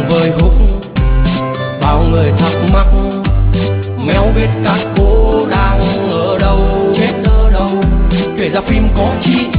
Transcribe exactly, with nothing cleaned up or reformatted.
vời hút bao người thắc mắc mèo biết các cô đang ở đâu, chết ở đâu. Kể ra phim có chi